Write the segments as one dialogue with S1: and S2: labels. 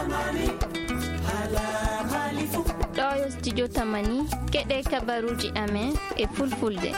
S1: ɗo yo studio tamani keɗe kabaruji amen e fulfulde.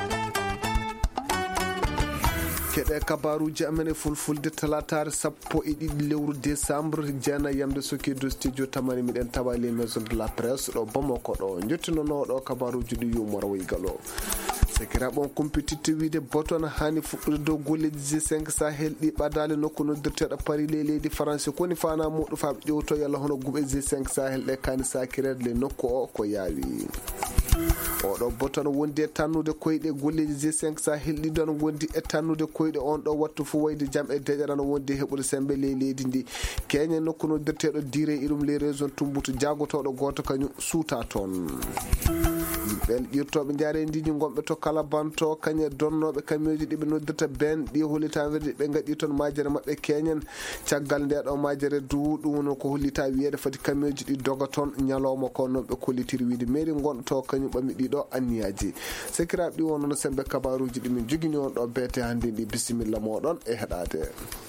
S2: keɗe kabaruji amen e fulfulde talatare 11 lewru décembre jeena yamde sokido studio tamani miɗen tawa les maison de la presse ɗo Bamako ɗo jottinono ɗo kabaruji ɗi yumora woygalo sekiraɓon compétiteur wiide boton hani fuɗɗude dow golleji G5 Sahel ɗi ɓadale nokku noddirteɗo Paris leydi France koni fana muɗum faaɓe ƴewto yalla hono guɓe G5 Sahel ɗe kani sakirede le nokku o ko yaawi oɗo boton wondi e tannude koyɗe golleji G5 Sahel ɗi ɗon wondi e tannude koyɗe on ɗo wattu fu wayde jam e deƴaran wonde heɓude sembe leydi ndi keñe nokku noddirteɗo dire iɗum les régions tumbuto jagotoɗo goto kañum suuta toon yimɓe ƴirtoɓe jarendiji gonɓe to kala banto kañe donnoɓe kamioji ɗiɓe noddirta ben ɗi hollitawirde ɓe gaɗi toon majere mabɓe keñen caggal ndeɗo majere duɗum ko hollita wiyede fati kamioji ɗi doga toon ñalawma ko noon ɓe kollitiri wiide mairie gonɗoto kañum ɓami ɗiɗo anniyaji sekiraɓe ɗi wonno sembe kabaruji ɗimin jogini on ɗo beete hande ɗi bisimilla moɗon e heɗade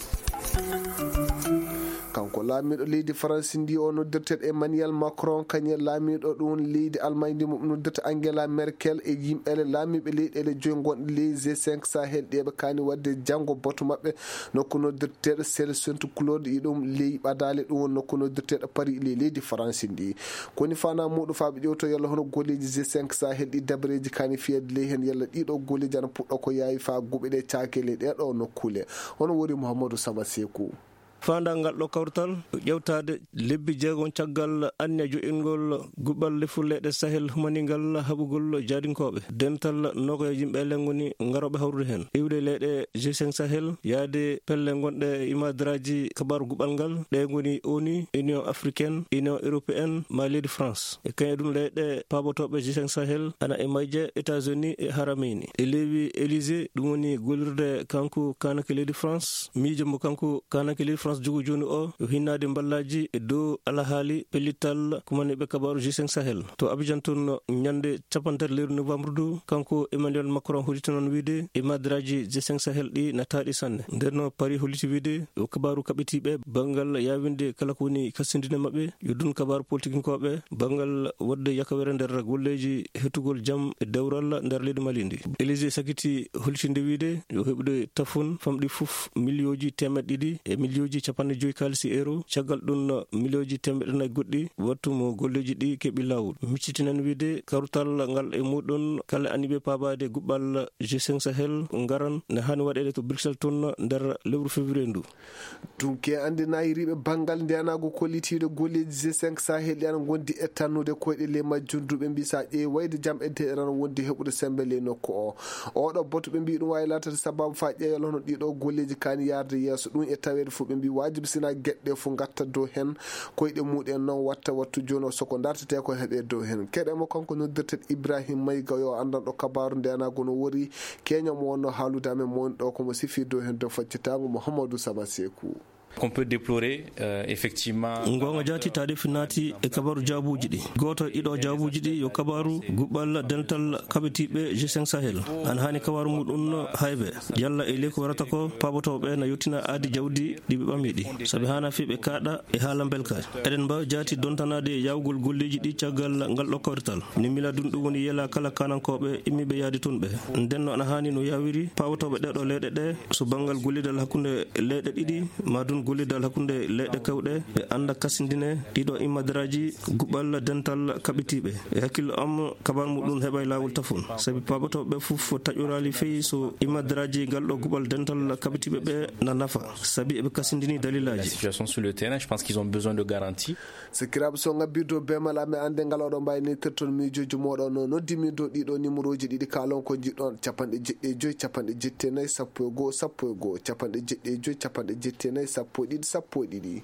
S2: kanko laamiɗo leydi France ndi o noddirteɗo Emmanuel Macron kañe laamiɗo ɗum leydi Allemagne ndi mo noddirta Angela Merkel e yimɓele laamiɓe leyɗele joyi gonɗe leydi G5 Sahel ɗeɓe kani wadde janggo boto mabɓe nokku noddirteɗo Saint Claude iɗum ley ɓadale ɗum won nokku noddirteɗo Paris leydi France ndi koni fana muɗum faaɓe ƴewto yalla hono golleji G5 Sahel ɗi dabreji kani fiyede ley hen yalla ɗiɗo golleji ana puɗɗo ko yawi fa guɓe ɗe cakele ɗeɗo nokkule hono woni Mouhamadou Sama Sekou
S3: fandal ngal ɗo kawtal ƴewtade lebbi jeegon caggal anniya joƴingol guɓal lefulleɗe Sahel humanigal haɓugol jadinkoɓe dental noko e yimɓe lengoni garoɓe hawrude hen iwde leyɗe G5 Sahel yaade pelle gonɗe imadiraji kabaru guɓal ngal ɗe goni ONU, Union africaine, Union européenne, ma leydi France e kañe ɗum leyɗe pabotoɓe G5 Sahel ana e mayje États-Unis e Harameyni e lewi Élysée ɗum woni gollirde kanko kanake leydi France miijo mo kanko kanake leydi France jogo joni o yo hinnade ballaji e dow alahaali pellital kumaniɓe kabaru G5 Sahel to Abidjan toon ñande 50 lewru novembre du kanko Emmanuel Macron holliti noon wiide e madiraji G5 Sahel ɗi nataɗi sanne nden Paris holliti wiide yo kabaru kaɓetiɓe banggal yawinde kala ko woni kassindine mabɓe yo dun kabaru politique koɓe banggal wadde yakawere nder golleji hettugol jaam e dewral nder leydi Mali ndi Élysée sakiti hollitinde wiide yo heɓude tafon famɗi foof millioji temeɗɗe ɗiɗi e millioji capanɗe joyi kalisi euro caggal ɗum millioji temedde nayi goɗɗi wattumo golleji ɗi keeɓi lawol miccitinan wiide karutal ngal e muɗon kala anniɓe pabade guɓɓal G5 Sahel garan ne hani waɗede to Bruxelles toon nder lewru février ndu
S2: ɗum ke andi nayiriɓe banggal ndiyanago kollitiɗo golleji G5 Sahel ɗi ana gondi e tannude koyɗe le majjunduɓe mbi sa ƴeewayde jaam e deɗeran wondi heɓude sembe le nokku o oɗo boto ɓe mbi ɗum wawi latade sababu fa ƴeewal hono ɗiɗo golleji kani yarde yeeso ɗum e tawede fo ɓe mbi wajibi sina gueɗɗe fo gatta dow hen koyɗe muɗen noon watta wattu joni o soko dartete ko heeɓe dow hen keɗemo kanko noddirteɗo Ibrahima Mayga yo andanɗo kabaru ndenago no wori keñomo wonno haalude amen mo woni ɗo komo sifi dow hen dow faccitago Mouhamadou Sama Sekou
S4: qu'on peut déplorer effectivement
S3: gonga jati tade finati e kabaru jabuji ɗi goto ɗiɗo jabuji ɗi yo kabaru guɓɓal dental kaɓetiɓe G5 Sahel an hani kabaru muɗum hayɓe yalla e leyko warata ko pabotoɓe na yettina aadi jawdi ɗiɓe ɓami ɗi saabi hana fiɓe kaɗa e haala belkaji eɗen mbawi jati dontanade yawgol golleji ɗi caggal ngal ɗo kawrital ni mila ɗum woni yela kala kanankoɓe immiɓe yaadi toon ɓe ndenno ana hani no yawiri pabotoɓe ɗeɗo leyɗe ɗe so banggal gollidal hakkude leyɗe ɗiɗi madun gollidal hakkunde leyɗe kewɗe ɓe anda kasindine ɗiɗo immadiraji guɓɓal dental kaɓetiɓe e hakkille am kabar muɗum heɓa lawol tafon saabi pabotoɓe fof taƴorali feyi so immadiraji ngal ɗo guɓɓal dental kaɓetiɓe ɓe na nafa saabi eɓe kasindini dalilaji
S4: la situation sur le terrain je pense qu'ils ont besoin de garantie
S2: sikiraɓe so gabbirdo bemal ame ande ngal oɗo mbayni terton mijoji moɗon no noddimi dow ɗiɗo numéroji ɗiɗi kalon ko jiɗɗon capanɗe jeɗɗe joyyi capanɗe jettenayyi sappo e goho sappo e goho capanɗe jeɗɗe joyyi capanɗe jettenayyi sappo e ɗiɗi sappo e ɗiɗi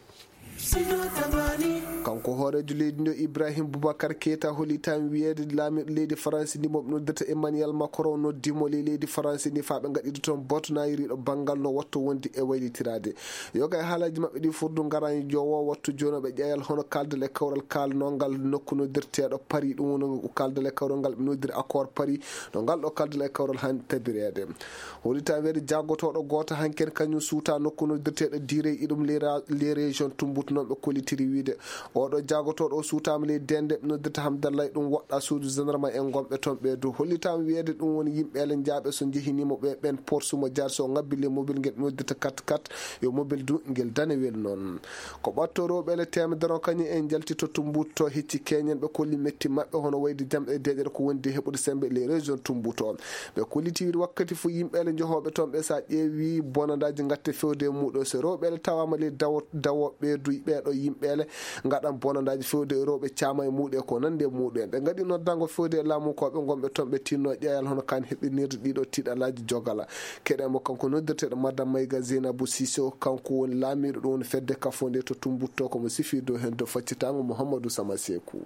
S2: kanko hoorejo leydi ndi Ibrahima Boubacar Keita hollitami wiyede laamiɗo leydi France ndi moɓe noddata Emmanuel Macron noddimo leydi France ndi fa ɓe gaɗiɗo toon botonayiriɗo banggal no wattu wondi e waylitirade yoga e haalaji mabɓe ɗi furdu garani jowo wattu joni ɓe ƴeyal hono kaldal e kawral kalnogal nokku noddirteɗo Paris ɗum woni kaldal e kawral ngal ɓe noddiri accord Paris no ngal ɗo kaldal e kawral hani tabirede hollitami wiyede jaggotoɗo goto hanken kañum suuta nokku noddirteɗo Direy iɗum les région Tumbut sécurité non ɓe kolitiri wiide oɗo jagotoɗo o suutama ley dende noddata Hamdallah ɗum woɗɗa suudu gendarme en gonɓe toon ɓeedo hollitama wiyeede ɗum woni yimɓeele jaaɓe so jehinimo ɓe ɓen porsumo jaar so ngabbile mobile nguel noddata 4x4 yo mobile du nguel danewel noon ko ɓatto rewɓele temedere kañum en jalti to Tumbutto hecci keñen ɓe kolli metti maɓɓe hono wayde jamɗe deƴere ko wondi heɓude sembe les région Tumbutto ɓe kolliti wiide wakkati fo yimɓeele jehoɓe toon ɓe sa ƴeewi bonadaji gatte fewde muɗo so rewɓele tawama le dawo ɓeedu ɓeeɗo yimɓeele gaɗan bonadaji fewde rewɓe caama e muɗe ko nande muɗu en ɓe gaɗi noddango fewde laamukoɓe gonɓe toon ɓe tinno ƴeyal hono kan heɓinirde ɗiɗo tiɗalaji jogala keɗemo kanko noddirteɗo madame Mayga Zeynabou Sisso kanko woni laamiɗo ɗum woni fedde kafonde to Tumbutto komo sifi dow hen do faccitango Mouhamadou Sama Sekou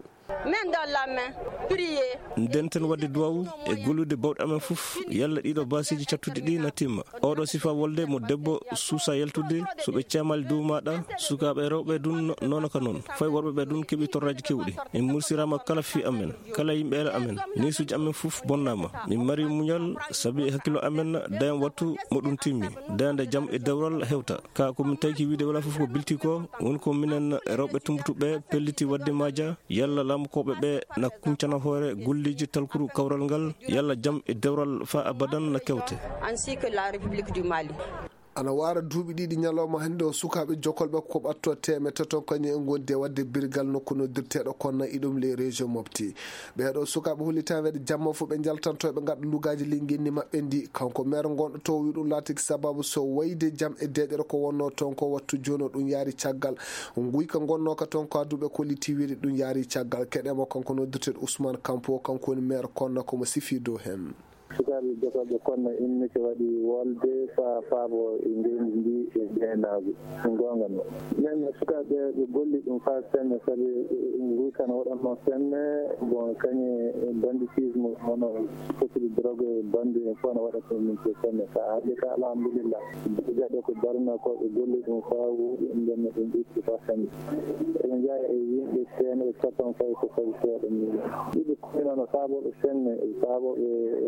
S2: nden ten wadde duwawu e gollude bawɗe amen fof yalla ɗiɗo basiji cattude ɗi natimma oɗo sifa wolde mo debbo suusa yaltude so ɓe camali dow maɗa sukaɓe rewɓe dun nono ka noon fay worɓeɓe dun keeɓi torraji kewɗi min mursirama kala fi amen kala yimɓeele amen nisuji amen fof bonnama min mari muñal saabi hakkilo amen dayam wattu mo ɗum timmi dayande jaam e dewral hewta ka komin tawki wiide wala fof ko bilti ko woni ko minen rewɓe tumbutuɓe pelliti wadde maja yalla laamukoɓe ɓe na kuncana hoore gulliji talkuru kawral ngal yalla jaam e dewral fa abadan na kewte
S5: ainsi que la République du Mali.
S2: ana wara duuɓi ɗiɗi ñalawma hannde o sukaɓe jokolɓe ko ɓatto temete toon kañum en gondi e wadde birgal nokku noddirteɗo konna iɗum les région mofti ɓeɗo sukaɓe hollitawede jamma fo ɓe jaltanto ɓe gaɗa lugaji ligguinni maɓɓe ndi kanko maire gonɗo to wi ɗum laatiki sababu so wayde jaam e deƴere ko wonno toon ko wattu joni ɗum yaari caggal guyka gonnoka toon ko aduɓe kolliti wiide ɗum yaari caggal keɗemo kanko noddirteɗo Ousmane Campo kanko woni maire konna komo sifi dow hen
S6: sukaɓe jogoɓe kono innike waɗi wolde faabo e ndendi ndi e ɓeenaagu gonga no nen sukaɓe ɓe golli ɗum fa senne kadi guykana waɗanno senne bon kañe banditisme hono fotiri drogue bandu en fof no waɗata min ko senne sa haaɓi ka alhamdulillah jaɗo ko darna ko ɓe golli ɗum fa wuuɗi ndenno ɗum ɓitti fa senne eɓe jeeya e yimɓe seene ɓe capan fay ko kadi seeɗa ni ɗiɓe koynono faaboɓe senne faaboɓe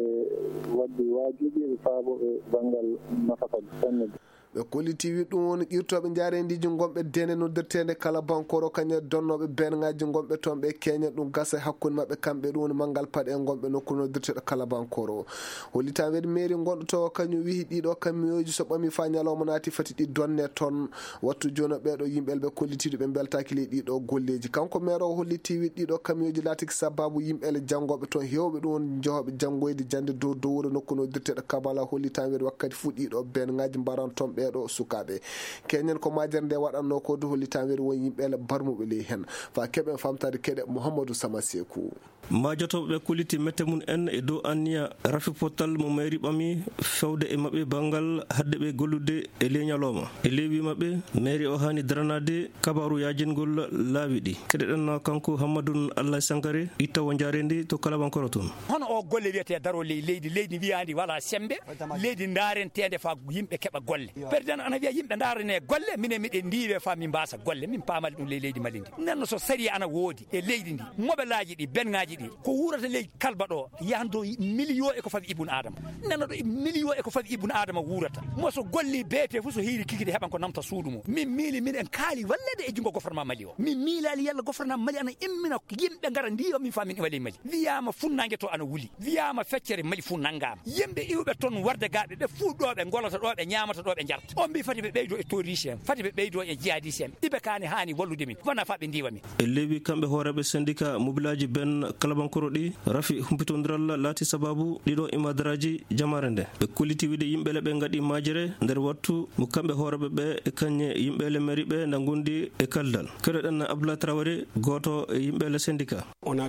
S6: waddi waajibi e faaboɓe banggal nafaka sanne
S2: ɓe kolliti wi ɗum woni ƴirtoɓe jarendiji gonɓe dene noddirtede kala bankoro kañum donnoɓe bengaji gonɓe toon ɓe keñen ɗum gasa hakkude mabɓe kamɓe ɗum woni manggal paɗe e gonɓe nokku noddirteɗo kala bankoro hollita wede mairie gonɗo to kañum wi ɗiɗo kamioji so ɓami fa ñalawma naati fati ɗi donne toon wattu joni ɓeɗo yimɓeɓe ɓe kollitiɗo ɓe beltaki ley ɗiɗo golleji kanko maire o holliti wi ɗiɗo kamioji laatiki sababu yimɓeɓe jangoɓe toon hewɓe ɗum woni jehoɓe janggoyde jande dow dowuro nokku noddirteɗo kabala hollita wede wakkati fu ɗiɗo bengaji mbaran toon ɓeɗo sukaɓe keñen ko majere nde waɗanno ko du hollitawere won yimɓeele barmuɓe ley hen fa keɓen famtade keɗe Mouhamadou Sama Sekou
S3: majotoɓe ɓe kolliti mette mum en e dow anniya rafi pottal mo mairie ɓami fewde e mabɓe banggal hadde ɓe gollude e ley ñalawma e leywi mabɓe mairie o hani daranade kabaru yajingol laawi ɗi keɗeɗen kanko Hammadou Allah Sankare ittawo jarendi to kalabankoro toon
S7: hono o golle wiyete daro leydi wiyandi wala sembe leydi darentede fa yimɓe keɓa golle président ana wiya yimɓe darane golle minen miɗen ndiwe fa min mbasa golle min pamali ɗum leydi Mali ndi nenno so sari ana woodi e leydi ndi mobelaji ɗi bengaji ɗi ko wurata ley kalba ɗo yahdo million e ko fawi ibnu adama nenno ɗo million e ko fawi ibnu adama wurata mo so golli beete fu so hiiri kikide heɓan ko namta suudu mum min miili miɗen kaali wallede e jungo gouvernement Mali o min miilali yalla gouvernement Mali ana immina yimɓe gara ndiwa min famin iwale Mali wiyama funnangue to ana wuli wiyama feccere Mali fu naggama yimɓe iwɓe toon warde gaɓe ɓe fu ɗo ɓe golata ɗo ɓe ñamata ɗo ɓe jarta on mbi fati ɓe ɓeydo e touriste en fati ɓe ɓeydo e jihadiste en ɗiɓe kani hani wallude min wona fa ɓe ndiwa min
S3: e leewi kamɓe hooreɓe syndicat mobilaji ben kalabankoro ɗi rafi humpitodiral laati sababu ɗiɗo imadaraji jamare nde ɓe kolliti wiide yimɓele ɓe gaɗi majere nder wattu mo kamɓe hooreɓe ɓe e kañe yimɓele mairie ɓe nda gondi e kaldal keɗoɗen Abdoulaye Traoré goto e yimɓele syndicat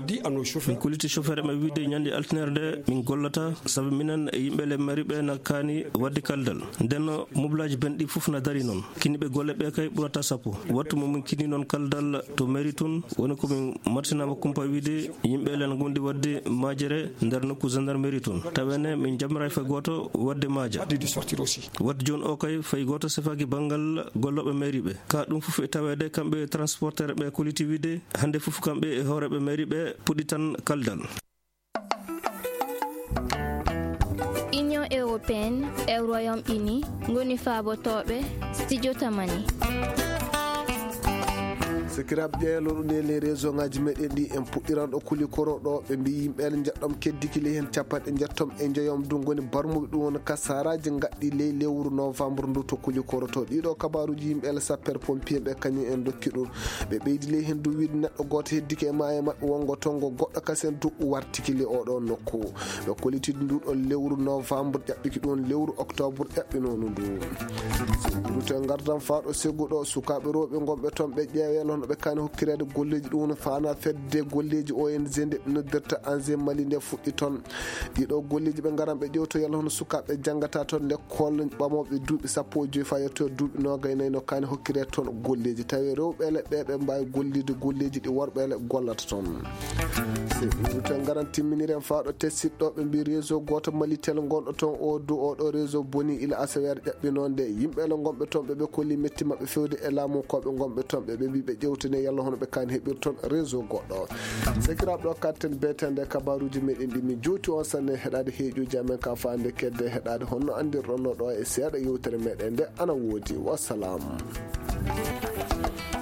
S3: min kolliti chauffeur ɓe wiide ñande altinere nde min gollata saabu minen e yimɓele mairie ɓe na kaani wadde kaldal ndenno mobilaji ben ɗi fof na dari noon kiniɓe golle ɓe kay ɓurata sappo wattu momin kini noon kaldal to mairie tun woni komin martinama kumpa wiide yimɓele na gondi wadde majere nder nokku gendarmerie tun tawene min jamira fay goto wadde maja wadde joni o kay fay goto sefaki banggal golloɓe mairie ɓe ka ɗum fof e tawede kamɓe transporteur ɓe kolliti wiide hande fof kamɓe e hooreɓe mairie ɓe puɗɗi tan kaldal.
S1: Union européenne e Royaume-Uni ngoni faabotoɓe studio tamani
S2: sekirab jeelo ɗum les réseau ngaji meɗen ɗi en puɗɗiran ɗo kuli koroɗo ɓe mbi yimɓeɓe jaɗɗom keddikile hen capanɗe jettom e joyom ɗum goni barmuɓe ɗum woni kasaraji gadɗi ley lewru novembre ndu to kuli koroto ɗiɗo kabaruji yimɓeɓe sapeur pompier ɓe kañum en dokki ɗum ɓe ɓeydi ley hen du wiide neɗɗo goto heddiki e maayo mabɓe wongo tongo goɗɗo kasen duɓɓu wartikile oɗo nokku ɓe kolitide nduɗon lewru novembre ƴaɓɓiki ɗum lewru octobre ƴaɓɓinono ndu dute gardan faɗo segguɗo sukaɓe rewɓe gonɓe toon ɓe ƴeewel hono ɓe kani hokkirede golleji ɗum fana fedde golleji ONG nde ɓe noddirta ANG Mali nde fuɗɗi toon ɗiɗo golleji ɓe garan ɓe ƴewto yalla hono sukaɓe janggata toon l'école ɓamoɓe duuɓi 15 fa yetto duuɓi 24 no kani hokkirede toon golleji tawi rewɓele ɓe mbawi gollide golleji ɗi worɓele gollata toon dute garan timminiren faɗo tessiɗɗo ɓe mbi réseau goto malitel gonɗo toon o du oɗo réseau boni ila asawere ƴaɓɓinonde yimɓele gonɓe toon ɓe kolli metti mabɓe fewde e laamu koɓe gonɓe toon ɓe mbi ɓe ƴewtine yalla hono ɓe kani heɓir toon réseau goɗɗo sekiraɓe ɗo katten betende kabaruji meɗen ɗi min juuti on sanne heɗade heeƴuji amen ka fande kedde heɗade honno andirɗonno ɗo e seeɗa yewtere meɗen nde ana woodi wassalamu.